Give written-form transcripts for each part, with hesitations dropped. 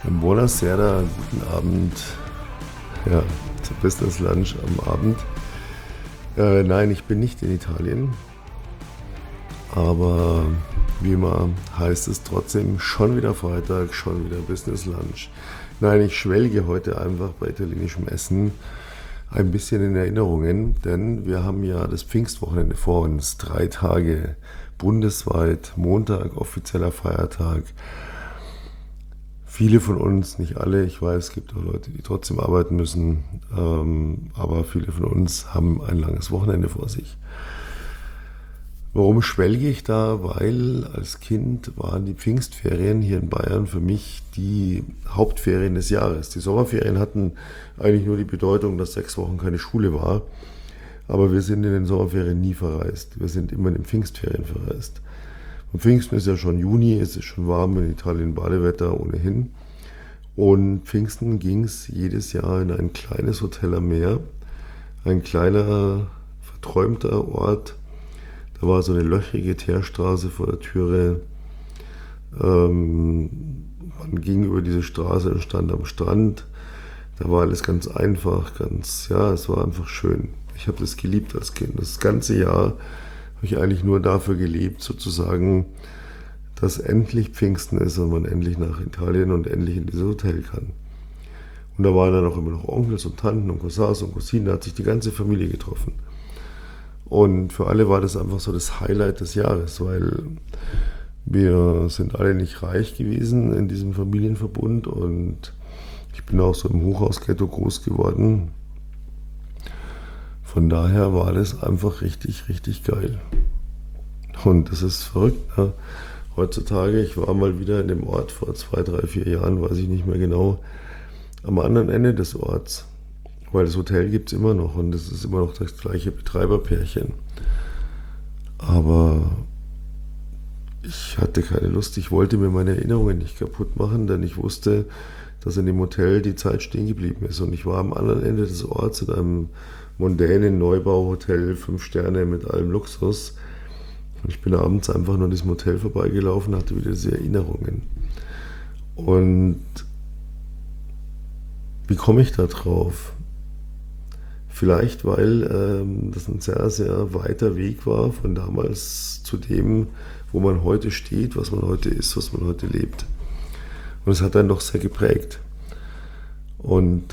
Buonasera, guten Abend. Ja, zur Business Lunch am Abend. Nein, ich bin nicht in Italien, aber wie immer heißt es trotzdem schon wieder Freitag, schon wieder Business Lunch. Nein, ich schwelge heute einfach bei italienischem Essen ein bisschen in Erinnerungen, denn wir haben ja das Pfingstwochenende vor uns. 3 Tage bundesweit, Montag offizieller Feiertag. Viele von uns, nicht alle, ich weiß, es gibt auch Leute, die trotzdem arbeiten müssen, aber viele von uns haben ein langes Wochenende vor sich. Warum schwelge ich da? Weil als Kind waren die Pfingstferien hier in Bayern für mich die Hauptferien des Jahres. Die Sommerferien hatten eigentlich nur die Bedeutung, dass 6 Wochen keine Schule war, aber wir sind in den Sommerferien nie verreist. Wir sind immer in den Pfingstferien verreist. Und Pfingsten ist ja schon Juni, es ist schon warm in Italien, Badewetter ohnehin. Und Pfingsten ging es jedes Jahr in ein kleines Hotel am Meer, ein kleiner, verträumter Ort. Da war so eine löchrige Teerstraße vor der Türe. Man ging über diese Straße und stand am Strand. Da war alles ganz einfach, es war einfach schön. Ich habe das geliebt als Kind. Das ganze Jahr habe ich eigentlich nur dafür gelebt, sozusagen, dass endlich Pfingsten ist und man endlich nach Italien und endlich in dieses Hotel kann. Und da waren dann auch immer noch Onkels und Tanten und Cousins und Cousinen, da hat sich die ganze Familie getroffen. Und für alle war das einfach so das Highlight des Jahres, weil wir sind alle nicht reich gewesen in diesem Familienverbund und ich bin auch so im Hochhausghetto groß geworden. Von daher war das einfach richtig, richtig geil. Und das ist verrückt, ne? Heutzutage, ich war mal wieder in dem Ort vor 2, 3, 4 Jahren, weiß ich nicht mehr genau, am anderen Ende des Orts. Weil das Hotel gibt es immer noch und es ist immer noch das gleiche Betreiberpärchen. Aber ich hatte keine Lust, ich wollte mir meine Erinnerungen nicht kaputt machen, denn ich wusste, dass in dem Hotel die Zeit stehen geblieben ist. Und ich war am anderen Ende des Orts in einem mondänen Neubauhotel, 5 Sterne mit allem Luxus. Und ich bin abends einfach nur an diesem Hotel vorbeigelaufen, hatte wieder diese Erinnerungen. Und wie komme ich da drauf? Vielleicht, weil das ein sehr, sehr weiter Weg war von damals zu dem, wo man heute steht, was man heute ist, was man heute lebt. Und es hat einen doch sehr geprägt. Und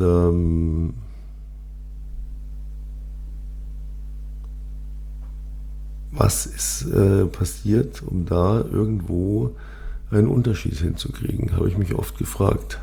was ist passiert, um da irgendwo einen Unterschied hinzukriegen, habe ich mich oft gefragt.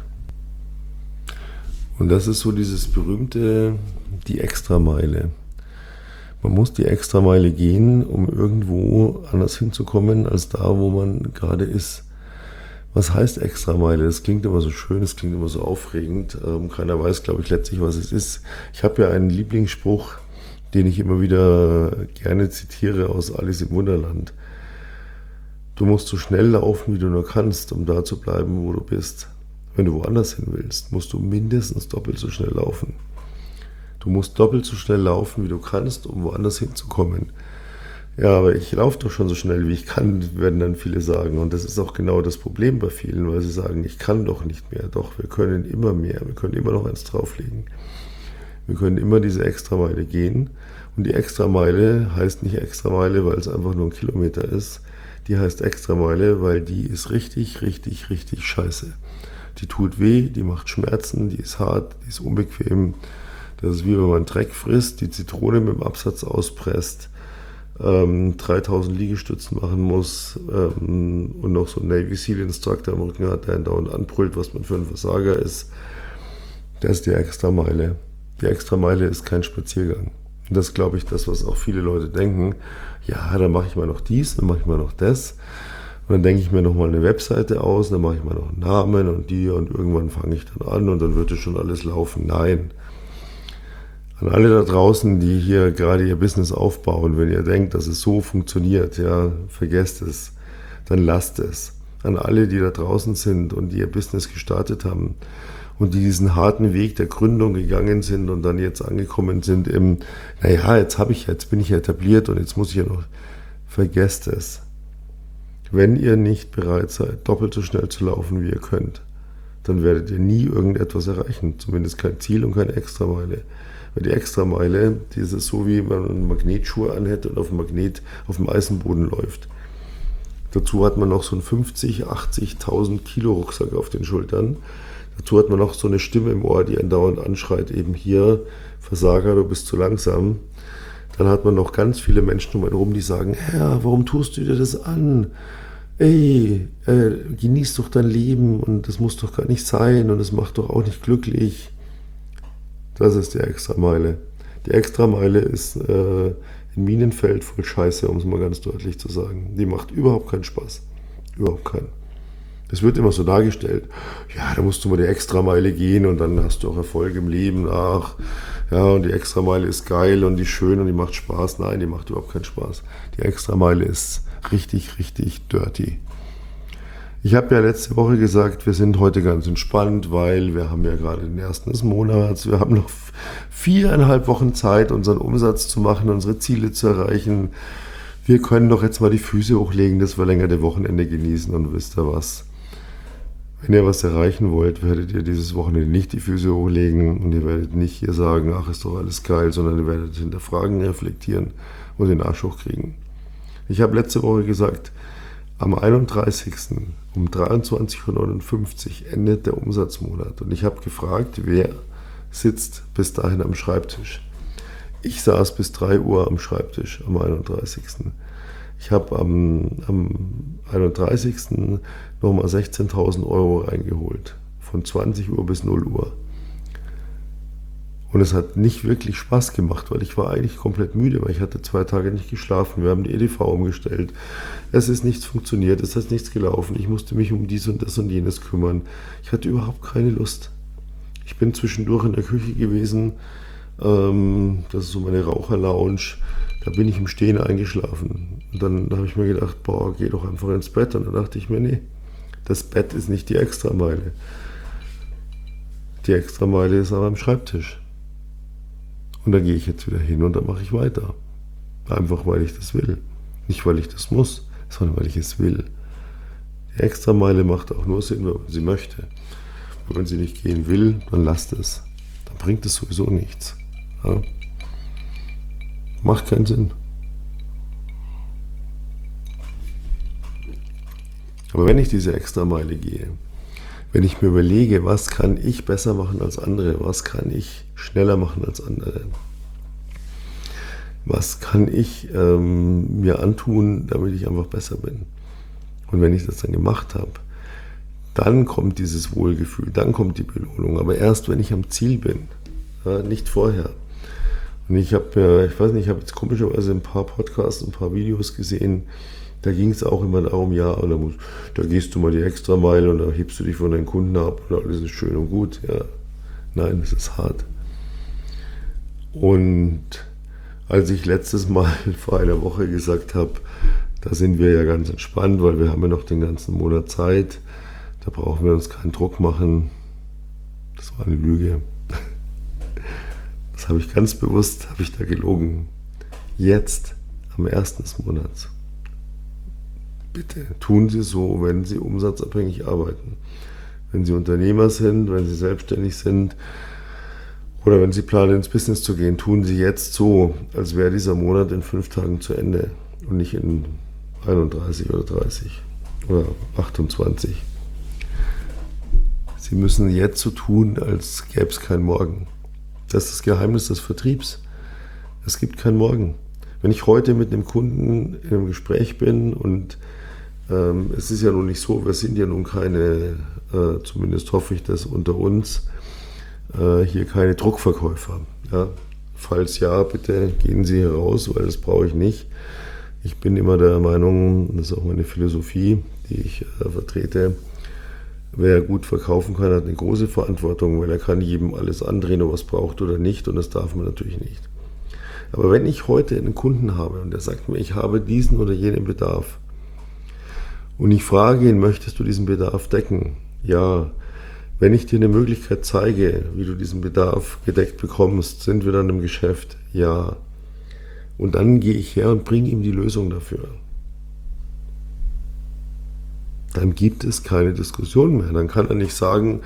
Und das ist so dieses berühmte, die Extrameile. Man muss die Extrameile gehen, um irgendwo anders hinzukommen, als da, wo man gerade ist. Was heißt Extrameile? Das klingt immer so schön, das klingt immer so aufregend. Keiner weiß, glaube ich, letztlich, was es ist. Ich habe ja einen Lieblingsspruch, den ich immer wieder gerne zitiere aus Alice im Wunderland. Du musst so schnell laufen, wie du nur kannst, um da zu bleiben, wo du bist. Wenn du woanders hin willst, musst du mindestens doppelt so schnell laufen. Du musst doppelt so schnell laufen, wie du kannst, um woanders hinzukommen. Ja, aber ich laufe doch schon so schnell, wie ich kann, werden dann viele sagen. Und das ist auch genau das Problem bei vielen, weil sie sagen, ich kann doch nicht mehr. Doch, wir können immer mehr, wir können immer noch eins drauflegen. Wir können immer diese Extrameile gehen. Und die Extrameile heißt nicht Extrameile, weil es einfach nur ein Kilometer ist. Die heißt Extrameile, weil die ist richtig, richtig, richtig scheiße. Die tut weh, die macht Schmerzen, die ist hart, die ist unbequem. Das ist wie wenn man Dreck frisst, die Zitrone mit dem Absatz auspresst, 3000 Liegestützen machen muss und noch so einen Navy Seal Instructor am Rücken hat, der ihn dauernd anbrüllt, was man für ein Versager ist. Das ist die Extrameile. Die Extrameile ist kein Spaziergang. Und das ist, glaube ich, das, was auch viele Leute denken. Ja, dann mache ich mal noch dies, dann mache ich mal noch das. Und dann denke ich mir nochmal eine Webseite aus, dann mache ich mal noch einen Namen und irgendwann fange ich dann an und dann wird es schon alles laufen. Nein. An alle da draußen, die hier gerade ihr Business aufbauen, wenn ihr denkt, dass es so funktioniert, ja, vergesst es, dann lasst es. An alle, die da draußen sind und die ihr Business gestartet haben und die diesen harten Weg der Gründung gegangen sind und dann jetzt angekommen sind im, jetzt bin ich etabliert und jetzt muss ich ja noch, vergesst es. Wenn ihr nicht bereit seid, doppelt so schnell zu laufen, wie ihr könnt, dann werdet ihr nie irgendetwas erreichen. Zumindest kein Ziel und keine Extrameile. Weil die Extrameile, die ist so, wie wenn man Magnetschuhe anhält und auf dem Eisenboden läuft. Dazu hat man noch so einen 50.000, 80.000 Kilo Rucksack auf den Schultern. Dazu hat man noch so eine Stimme im Ohr, die einen dauernd anschreit, eben hier, Versager, du bist zu langsam. Dann hat man noch ganz viele Menschen um einen herum, die sagen, Herr, warum tust du dir das an? Ey, genieß doch dein Leben und das muss doch gar nicht sein und das macht doch auch nicht glücklich. Das ist die Extrameile. Die Extrameile ist ein Minenfeld voll Scheiße, um es mal ganz deutlich zu sagen. Die macht überhaupt keinen Spaß. Überhaupt keinen. Das wird immer so dargestellt, ja, da musst du mal die Extrameile gehen und dann hast du auch Erfolg im Leben. Ach, ja, und die Extrameile ist geil und die ist schön und die macht Spaß. Nein, die macht überhaupt keinen Spaß. Die Extrameile ist richtig, richtig dirty. Ich habe ja letzte Woche gesagt, wir sind heute ganz entspannt, weil wir haben ja gerade den 1. des Monats. Wir haben noch 4,5 Wochen Zeit, unseren Umsatz zu machen, unsere Ziele zu erreichen. Wir können doch jetzt mal die Füße hochlegen, das verlängerte Wochenende genießen und wisst ihr was? Wenn ihr was erreichen wollt, werdet ihr dieses Wochenende nicht die Füße hochlegen und ihr werdet nicht hier sagen, ach, ist doch alles geil, sondern ihr werdet hinterfragen, reflektieren und den Arsch hochkriegen. Ich habe letzte Woche gesagt, am 31. um 23.59 Uhr endet der Umsatzmonat und ich habe gefragt, wer sitzt bis dahin am Schreibtisch. Ich saß bis 3 Uhr am Schreibtisch am 31. Ich habe am 31. nochmal 16.000 Euro reingeholt. Von 20 Uhr bis 0 Uhr. Und es hat nicht wirklich Spaß gemacht, weil ich war eigentlich komplett müde, weil ich hatte 2 Tage nicht geschlafen. Wir haben die EDV umgestellt. Es ist nichts funktioniert, es ist nichts gelaufen. Ich musste mich um dies und das und jenes kümmern. Ich hatte überhaupt keine Lust. Ich bin zwischendurch in der Küche gewesen. Das ist so meine Raucherlounge. Da bin ich im Stehen eingeschlafen. Und dann habe ich mir gedacht, boah, geh doch einfach ins Bett. Und dann dachte ich mir, nee, das Bett ist nicht die Extrameile. Die Extrameile ist aber am Schreibtisch. Und da gehe ich jetzt wieder hin und dann mache ich weiter. Einfach weil ich das will. Nicht weil ich das muss, sondern weil ich es will. Die Extrameile macht auch nur Sinn, wenn man sie möchte. Und wenn sie nicht gehen will, dann lasst es. Dann bringt es sowieso nichts. Ja? Macht keinen Sinn. Aber wenn ich diese Extrameile gehe, wenn ich mir überlege, was kann ich besser machen als andere, was kann ich schneller machen als andere, was kann ich mir antun, damit ich einfach besser bin. Und wenn ich das dann gemacht habe, dann kommt dieses Wohlgefühl, dann kommt die Belohnung, aber erst wenn ich am Ziel bin, ja, nicht vorher. Und ich habe jetzt komischerweise ein paar Podcasts, ein paar Videos gesehen, da ging es auch immer darum, ja, und da gehst du mal die Extrameile und da hebst du dich von deinen Kunden ab und alles ist schön und gut. Ja. Nein, es ist hart. Und als ich letztes Mal vor einer Woche gesagt habe, da sind wir ja ganz entspannt, weil wir haben ja noch den ganzen Monat Zeit, da brauchen wir uns keinen Druck machen. Das war eine Lüge. Das habe ich ganz bewusst, habe ich da gelogen. Jetzt, am 1. des Monats. Bitte tun Sie so, wenn Sie umsatzabhängig arbeiten. Wenn Sie Unternehmer sind, wenn Sie selbstständig sind oder wenn Sie planen, ins Business zu gehen, tun Sie jetzt so, als wäre dieser Monat in 5 Tagen zu Ende und nicht in 31 oder 30 oder 28. Sie müssen jetzt so tun, als gäbe es keinen Morgen. Das ist das Geheimnis des Vertriebs. Es gibt keinen Morgen. Wenn ich heute mit einem Kunden in einem Gespräch bin und es ist ja nun nicht so, wir sind ja nun keine, zumindest hoffe ich das unter uns, hier keine Druckverkäufer. Ja? Falls ja, bitte gehen Sie hier raus, weil das brauche ich nicht. Ich bin immer der Meinung, das ist auch meine Philosophie, die ich vertrete, wer gut verkaufen kann, hat eine große Verantwortung, weil er kann jedem alles andrehen, ob er es braucht oder nicht, und das darf man natürlich nicht. Aber wenn ich heute einen Kunden habe und der sagt mir, ich habe diesen oder jenen Bedarf und ich frage ihn, möchtest du diesen Bedarf decken? Ja. Wenn ich dir eine Möglichkeit zeige, wie du diesen Bedarf gedeckt bekommst, sind wir dann im Geschäft? Ja. Und dann gehe ich her und bringe ihm die Lösung dafür. dann gibt es keine Diskussion mehr. Dann kann er nicht sagen,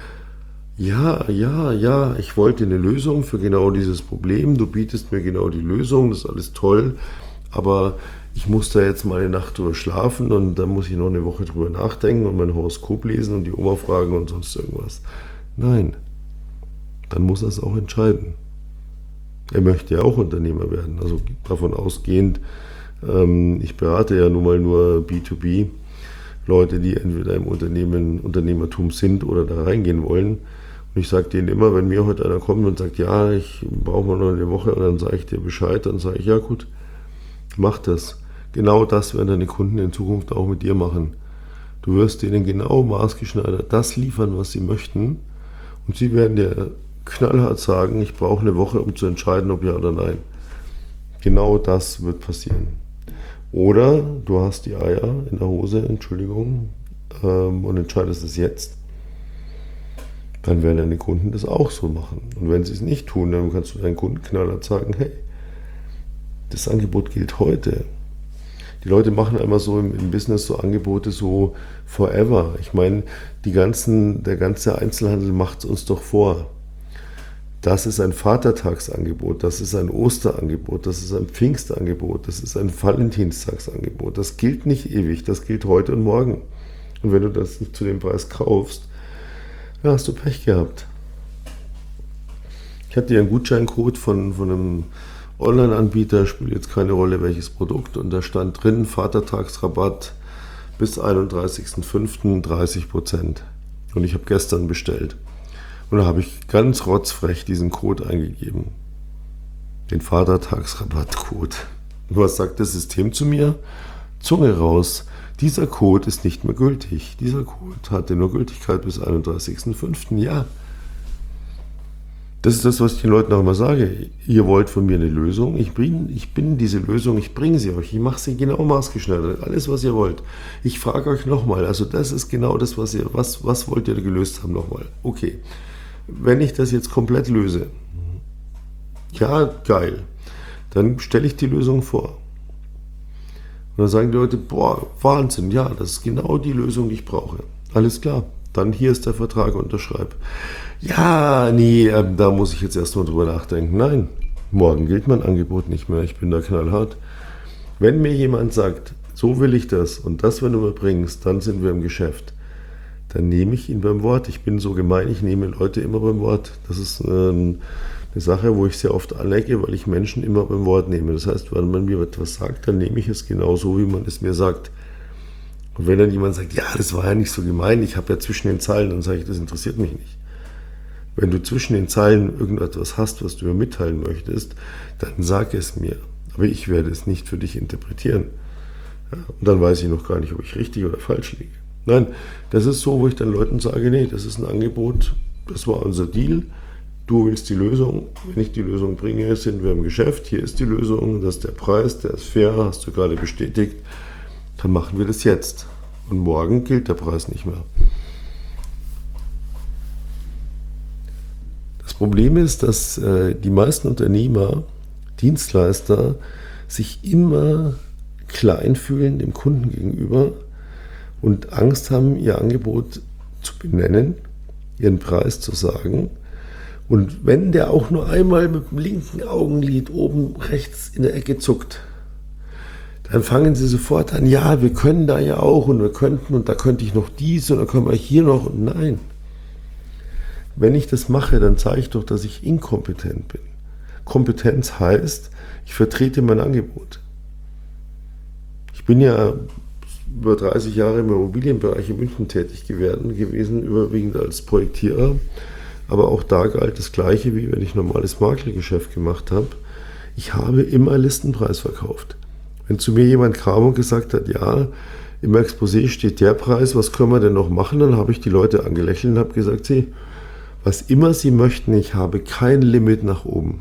ja, ich wollte eine Lösung für genau dieses Problem, du bietest mir genau die Lösung, das ist alles toll, aber ich muss da jetzt mal eine Nacht drüber schlafen und dann muss ich noch eine Woche drüber nachdenken und mein Horoskop lesen und die Oma fragen und sonst irgendwas. Nein, dann muss er es auch entscheiden. Er möchte ja auch Unternehmer werden, also davon ausgehend, ich berate ja nun mal nur B2B, Leute, die entweder im Unternehmertum sind oder da reingehen wollen. Und ich sage denen immer, wenn mir heute einer kommt und sagt, ja, ich brauche mal noch eine Woche, und dann sage ich dir Bescheid, dann sage ich, ja gut, mach das. Genau das werden deine Kunden in Zukunft auch mit dir machen. Du wirst denen genau maßgeschneidert das liefern, was sie möchten. Und sie werden dir knallhart sagen, ich brauche eine Woche, um zu entscheiden, ob ja oder nein. Genau das wird passieren. Oder du hast die Eier in der Hose, und entscheidest es jetzt. Dann werden deine Kunden das auch so machen. Und wenn sie es nicht tun, dann kannst du deinen Kunden knallhart sagen, hey, das Angebot gilt heute. Die Leute machen einmal so im Business so Angebote so forever. Ich meine, der ganze Einzelhandel macht es uns doch vor. Das ist ein Vatertagsangebot, das ist ein Osterangebot, das ist ein Pfingstangebot, das ist ein Valentinstagsangebot. Das gilt nicht ewig, das gilt heute und morgen. Und wenn du das nicht zu dem Preis kaufst, dann hast du Pech gehabt. Ich hatte ja einen Gutscheincode von einem Online-Anbieter, spielt jetzt keine Rolle welches Produkt, und da stand drin, Vatertagsrabatt bis 31.05. 30%. Und ich habe gestern bestellt. Und da habe ich ganz rotzfrech diesen Code eingegeben. Den Vatertagsrabattcode. Und was sagt das System zu mir? Zunge raus. Dieser Code ist nicht mehr gültig. Dieser Code hatte nur Gültigkeit bis 31.05. Ja. Das ist das, was ich den Leuten auch immer sage. Ihr wollt von mir eine Lösung. Ich bin diese Lösung, ich bringe sie euch. Ich mache sie genau maßgeschneidert. Alles, was ihr wollt. Ich frage euch nochmal. Also das ist genau das, was wollt ihr gelöst haben nochmal. Okay. Wenn ich das jetzt komplett löse, ja, geil, dann stelle ich die Lösung vor. Und dann sagen die Leute, boah, Wahnsinn, ja, das ist genau die Lösung, die ich brauche. Alles klar, dann hier ist der Vertrag, unterschreib. Ja, nee, da muss ich jetzt erstmal drüber nachdenken. Nein, morgen gilt mein Angebot nicht mehr, ich bin da knallhart. Wenn mir jemand sagt, so will ich das und das, wenn du mir bringst, dann sind wir im Geschäft. Dann nehme ich ihn beim Wort. Ich bin so gemein, ich nehme Leute immer beim Wort. Das ist eine Sache, wo ich sehr oft anecke, weil ich Menschen immer beim Wort nehme. Das heißt, wenn man mir etwas sagt, dann nehme ich es genau so, wie man es mir sagt. Und wenn dann jemand sagt, ja, das war ja nicht so gemein, ich habe ja zwischen den Zeilen, dann sage ich, das interessiert mich nicht. Wenn du zwischen den Zeilen irgendetwas hast, was du mir mitteilen möchtest, dann sag es mir. Aber ich werde es nicht für dich interpretieren. Ja, und dann weiß ich noch gar nicht, ob ich richtig oder falsch liege. Nein, das ist so, wo ich dann Leuten sage, nee, das ist ein Angebot, das war unser Deal, du willst die Lösung, wenn ich die Lösung bringe, sind wir im Geschäft, hier ist die Lösung, das ist der Preis, der ist fair, hast du gerade bestätigt, dann machen wir das jetzt. Und morgen gilt der Preis nicht mehr. Das Problem ist, dass die meisten Unternehmer, Dienstleister sich immer klein fühlen dem Kunden gegenüber und Angst haben, ihr Angebot zu benennen, ihren Preis zu sagen. Und wenn der auch nur einmal mit dem linken Augenlid oben rechts in der Ecke zuckt, dann fangen sie sofort an, ja, wir können da ja auch und wir könnten und da könnte ich noch dies und dann können wir hier noch und nein. Wenn ich das mache, dann zeige ich doch, dass ich inkompetent bin. Kompetenz heißt, ich vertrete mein Angebot. Ich bin ja über 30 Jahre im Immobilienbereich in München tätig gewesen, überwiegend als Projektierer. Aber auch da galt das Gleiche, wie wenn ich normales Maklergeschäft gemacht habe. Ich habe immer Listenpreis verkauft. Wenn zu mir jemand kam und gesagt hat, ja, im Exposé steht der Preis, was können wir denn noch machen? Dann habe ich die Leute angelächelt und habe gesagt, was immer sie möchten, ich habe kein Limit nach oben.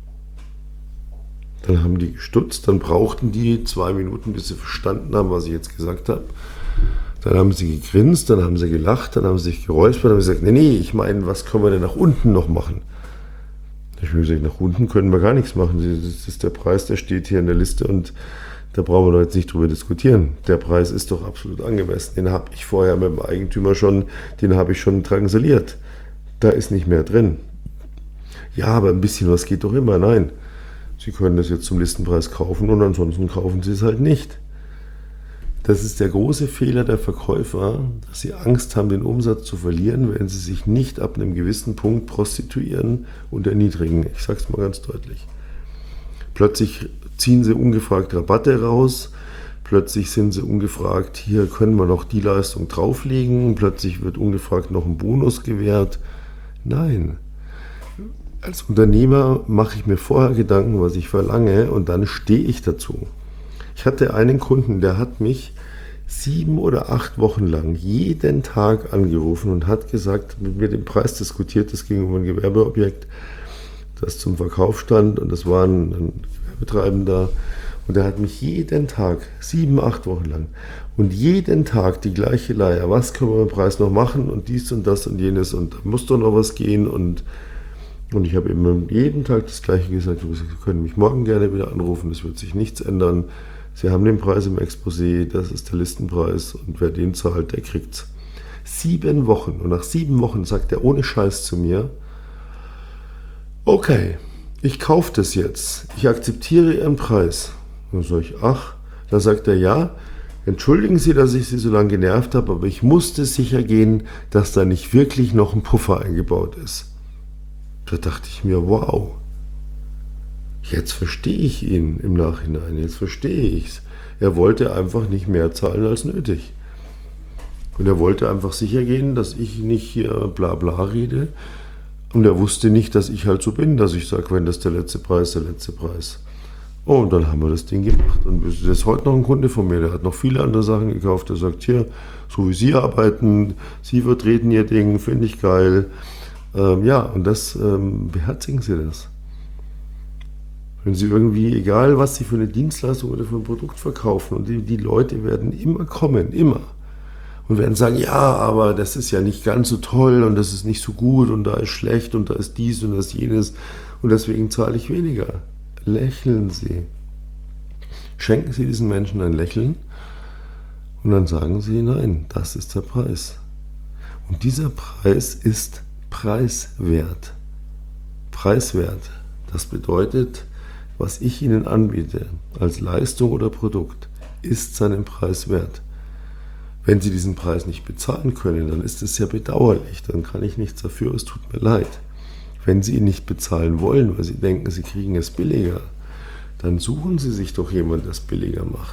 Dann haben die gestutzt, dann brauchten die 2 Minuten, bis sie verstanden haben, was ich jetzt gesagt habe. Dann haben sie gegrinst, dann haben sie gelacht, dann haben sie sich geräuspert, dann haben sie gesagt, nee, ich meine, was können wir denn nach unten noch machen? Da habe ich mir gesagt, nach unten können wir gar nichts machen. Das ist der Preis, der steht hier in der Liste und Da brauchen wir jetzt nicht drüber diskutieren. Der Preis ist doch absolut angemessen. Den habe ich vorher mit dem Eigentümer den habe ich schon drangsaliert. Da ist nicht mehr drin. Ja, aber ein bisschen was geht doch immer. Nein, Sie können das jetzt zum Listenpreis kaufen und ansonsten kaufen Sie es halt nicht. Das ist der große Fehler der Verkäufer, dass sie Angst haben, den Umsatz zu verlieren, wenn sie sich nicht ab einem gewissen Punkt prostituieren und erniedrigen. Ich sage es mal ganz deutlich. Plötzlich ziehen sie ungefragt Rabatte raus, plötzlich sind sie ungefragt, hier können wir noch die Leistung drauflegen, plötzlich wird ungefragt noch ein Bonus gewährt. Nein. Als Unternehmer mache ich mir vorher Gedanken, was ich verlange, und dann stehe ich dazu. Ich hatte einen Kunden, der hat mich 7 oder 8 Wochen lang jeden Tag angerufen und hat gesagt, mit mir den Preis diskutiert. Das ging um ein Gewerbeobjekt, das zum Verkauf stand, und das war ein Gewerbetreibender. Und der hat mich jeden Tag, 7, 8 Wochen lang, und jeden Tag die gleiche Leier. Was können wir mit dem Preis noch machen und dies und das und jenes und da muss doch noch was gehen. Und ich habe ihm jeden Tag das Gleiche gesagt. Sie können mich morgen gerne wieder anrufen, es wird sich nichts ändern. Sie haben den Preis im Exposé, das ist der Listenpreis, und wer den zahlt, der kriegt's. 7 Wochen, und nach 7 Wochen sagt er ohne Scheiß zu mir, okay, ich kaufe das jetzt, ich akzeptiere Ihren Preis. Dann sage ich, ach, da sagt er, ja, entschuldigen Sie, dass ich Sie so lange genervt habe, aber ich musste sicher gehen, dass da nicht wirklich noch ein Puffer eingebaut ist. Da dachte ich mir, wow, jetzt verstehe ich ihn im Nachhinein, jetzt verstehe ich es. Er wollte einfach nicht mehr zahlen als nötig. Und er wollte einfach sicher gehen, dass ich nicht hier bla bla rede. Und er wusste nicht, dass ich halt so bin, dass ich sage, wenn das der letzte Preis, der letzte Preis. Oh, und dann haben wir das Ding gemacht. Und das ist heute noch ein Kunde von mir, der hat noch viele andere Sachen gekauft. Der sagt, hier, so wie Sie arbeiten, Sie vertreten Ihr Ding, finde ich geil. Ja, und das beherzigen Sie das. Wenn Sie irgendwie, egal was Sie für eine Dienstleistung oder für ein Produkt verkaufen, und die Leute werden immer kommen, immer. Und werden sagen, ja, aber das ist ja nicht ganz so toll und das ist nicht so gut und da ist schlecht und da ist dies und das jenes und deswegen zahle ich weniger. Lächeln Sie. Schenken Sie diesen Menschen ein Lächeln und dann sagen Sie, nein, das ist der Preis. Und dieser Preis ist preiswert. Preiswert. Das bedeutet, was ich Ihnen anbiete, als Leistung oder Produkt, ist seinen Preis wert. Wenn Sie diesen Preis nicht bezahlen können, dann ist es sehr bedauerlich, dann kann ich nichts dafür, es tut mir leid. Wenn Sie ihn nicht bezahlen wollen, weil Sie denken, Sie kriegen es billiger, dann suchen Sie sich doch jemanden, der es billiger macht.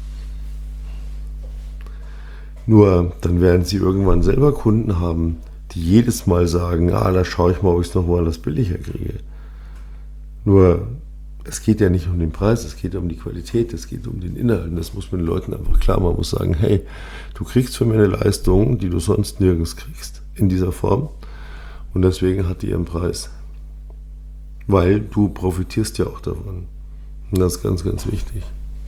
Nur dann werden Sie irgendwann selber Kunden haben, die jedes Mal sagen, da schaue ich mal, ob ich es nochmal das billiger kriege. Nur, es geht ja nicht um den Preis, es geht um die Qualität, es geht um den Inhalt. Und das muss man den Leuten einfach klar machen. Man muss sagen, hey, du kriegst für mich eine Leistung, die du sonst nirgends kriegst, in dieser Form. Und deswegen hat die ihren Preis. Weil du profitierst ja auch davon. Und das ist ganz, ganz wichtig.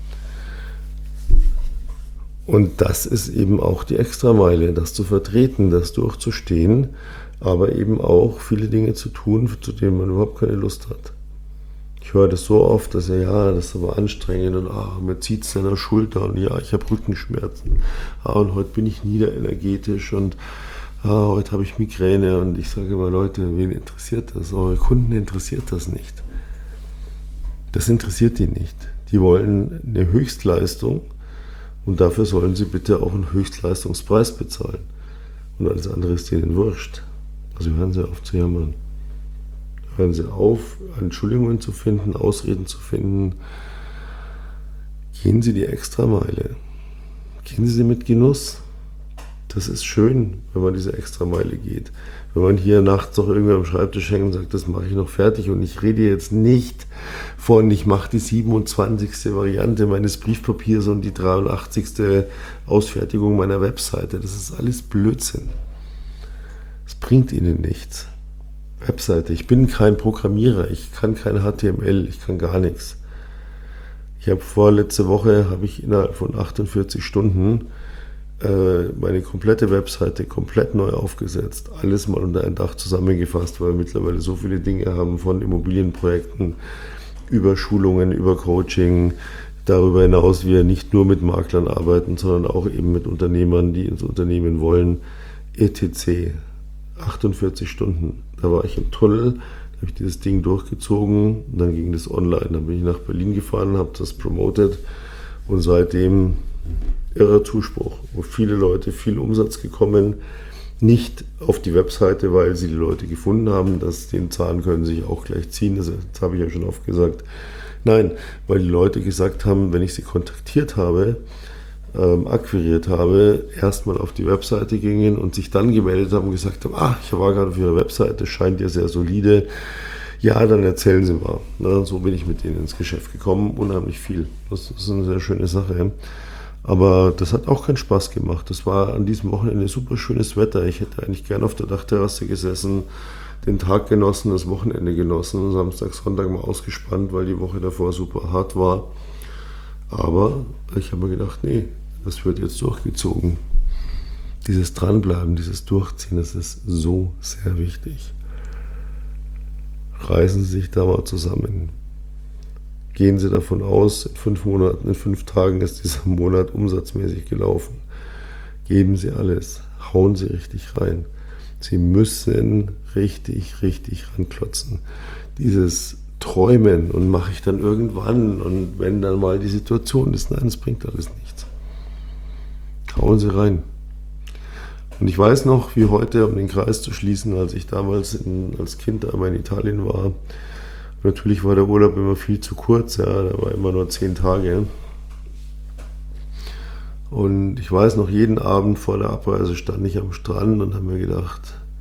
Und das ist eben auch die Extrameile, das zu vertreten, das durchzustehen, aber eben auch viele Dinge zu tun, zu denen man überhaupt keine Lust hat. Ich höre das so oft, dass das ist aber anstrengend und mir zieht es an der Schulter und ich habe Rückenschmerzen. Und heute bin ich niederenergetisch und heute habe ich Migräne. Und ich sage immer, Leute, wen interessiert das? Eure Kunden interessiert das nicht. Das interessiert die nicht. Die wollen eine Höchstleistung. Und dafür sollen sie bitte auch einen Höchstleistungspreis bezahlen. Und alles andere ist denen wurscht. Also hören Sie auf zu jammern. Hören Sie auf, Entschuldigungen zu finden, Ausreden zu finden. Gehen Sie die Extrameile. Gehen Sie sie mit Genuss. Das ist schön, wenn man diese Extrameile geht. Wenn man hier nachts noch irgendwie am Schreibtisch hängt und sagt, das mache ich noch fertig. Und ich rede jetzt nicht von, ich mache die 27. Variante meines Briefpapiers und die 83. Ausfertigung meiner Webseite. Das ist alles Blödsinn. Es bringt Ihnen nichts. Webseite. Ich bin kein Programmierer. Ich kann kein HTML. Ich kann gar nichts. Letzte Woche habe ich innerhalb von 48 Stunden meine komplette Webseite komplett neu aufgesetzt, alles mal unter ein Dach zusammengefasst, weil wir mittlerweile so viele Dinge haben, von Immobilienprojekten über Schulungen, über Coaching, Darüber hinaus wir nicht nur mit Maklern arbeiten, sondern auch eben mit Unternehmern, die ins Unternehmen wollen. ETC, 48 Stunden. Da war ich im Tunnel, da habe ich dieses Ding durchgezogen, dann ging das online. Dann bin ich nach Berlin gefahren, habe das promoted und seitdem irrer Zuspruch, wo viele Leute, viel Umsatz gekommen, nicht auf die Webseite, weil sie die Leute gefunden haben, den Zahn können sie sich auch gleich ziehen, das habe ich ja schon oft gesagt. Nein, weil die Leute gesagt haben, wenn ich sie kontaktiert habe, akquiriert habe, erstmal auf die Webseite gingen und sich dann gemeldet haben und gesagt haben, ich war gerade auf Ihrer Webseite, scheint ja sehr solide. Ja, dann erzählen Sie mal. Na, so bin ich mit denen ins Geschäft gekommen, unheimlich viel. Das ist eine sehr schöne Sache. Aber das hat auch keinen Spaß gemacht. Das war an diesem Wochenende super schönes Wetter. Ich hätte eigentlich gern auf der Dachterrasse gesessen, den Tag genossen, das Wochenende genossen, Samstag, Sonntag mal ausgespannt, weil die Woche davor super hart war. Aber ich habe mir gedacht, nee, das wird jetzt durchgezogen. Dieses Dranbleiben, dieses Durchziehen, das ist so sehr wichtig. Reißen Sie sich da mal zusammen. Gehen Sie davon aus, in 5 Monaten, in 5 Tagen ist dieser Monat umsatzmäßig gelaufen. Geben Sie alles. Hauen Sie richtig rein. Sie müssen richtig ranklotzen. Dieses Träumen und mache ich dann irgendwann und wenn dann mal die Situation ist, nein, das bringt alles nichts. Hauen Sie rein. Und ich weiß noch, wie heute, um den Kreis zu schließen, als ich damals als Kind einmal in Italien war. Natürlich war der Urlaub immer viel zu kurz, ja, da war immer nur 10 Tage. Und ich weiß noch, jeden Abend vor der Abreise stand ich am Strand und habe mir gedacht,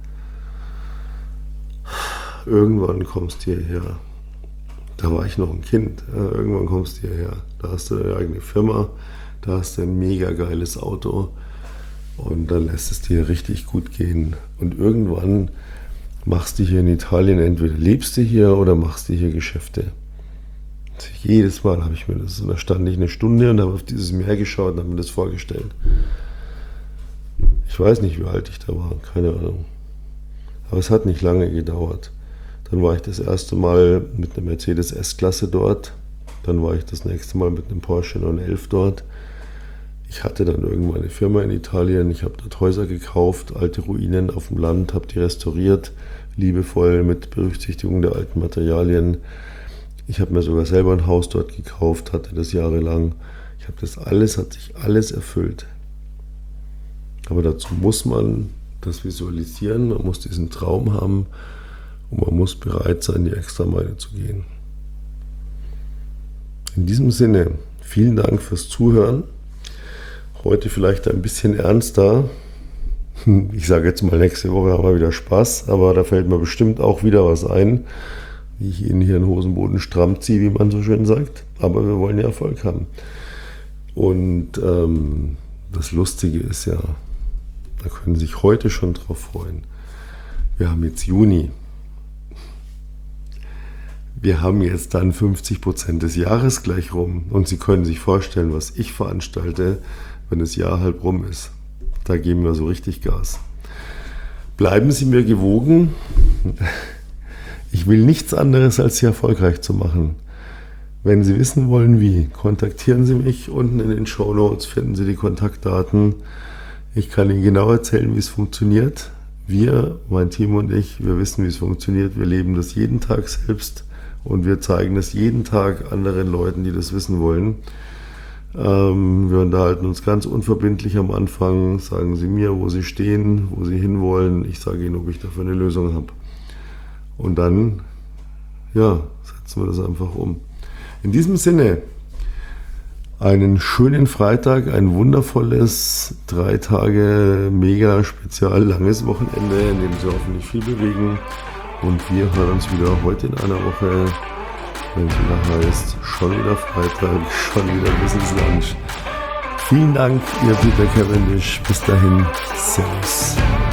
irgendwann kommst du hierher. Da war ich noch ein Kind, ja, irgendwann kommst du hierher. Da hast du deine eigene Firma, da hast du ein mega geiles Auto und dann lässt es dir richtig gut gehen. Und irgendwann machst du hier in Italien, entweder lebst du hier oder machst du hier Geschäfte. Also jedes Mal habe ich mir das, und da stand ich eine Stunde und habe auf dieses Meer geschaut und habe mir das vorgestellt. Ich weiß nicht, wie alt ich da war, keine Ahnung. Aber es hat nicht lange gedauert. Dann war ich das erste Mal mit einer Mercedes S-Klasse dort. Dann war ich das nächste Mal mit einem Porsche 911 dort. Ich hatte dann irgendwann eine Firma in Italien. Ich habe dort Häuser gekauft, alte Ruinen auf dem Land, habe die restauriert, liebevoll mit Berücksichtigung der alten Materialien. Ich habe mir sogar selber ein Haus dort gekauft, hatte das jahrelang. Ich habe das alles, hat sich alles erfüllt. Aber dazu muss man das visualisieren, man muss diesen Traum haben und man muss bereit sein, die Extrameile zu gehen. In diesem Sinne, vielen Dank fürs Zuhören. Heute vielleicht ein bisschen ernster. Ich sage jetzt mal, nächste Woche haben wir wieder Spaß, aber da fällt mir bestimmt auch wieder was ein, wie ich Ihnen hier den Hosenboden stramm ziehe, wie man so schön sagt. Aber wir wollen ja Erfolg haben. Und das Lustige ist ja, da können Sie sich heute schon drauf freuen. Wir haben jetzt Juni. Wir haben jetzt dann 50% des Jahres gleich rum. Und Sie können sich vorstellen, was ich veranstalte, wenn das Jahr halb rum ist. Da geben wir so richtig Gas. Bleiben Sie mir gewogen. Ich will nichts anderes, als Sie erfolgreich zu machen. Wenn Sie wissen wollen, wie, kontaktieren Sie mich. Unten in den Shownotes finden Sie die Kontaktdaten. Ich kann Ihnen genau erzählen, wie es funktioniert. Wir, mein Team und ich, wir wissen, wie es funktioniert. Wir leben das jeden Tag selbst und wir zeigen es jeden Tag anderen Leuten, die das wissen wollen. Wir unterhalten uns ganz unverbindlich am Anfang. Sagen Sie mir, wo Sie stehen, wo Sie hinwollen. Ich sage Ihnen, ob ich dafür eine Lösung habe. Und dann, ja, setzen wir das einfach um. In diesem Sinne, einen schönen Freitag, ein wundervolles 3 Tage mega spezial langes Wochenende, in dem Sie hoffentlich viel bewegen. Und wir hören uns wieder heute in einer Woche, wenn es wieder heißt, schon wieder Freitag, schon wieder Business Lunch. Vielen Dank, Ihr Peter Cavendish. Bis dahin, Servus.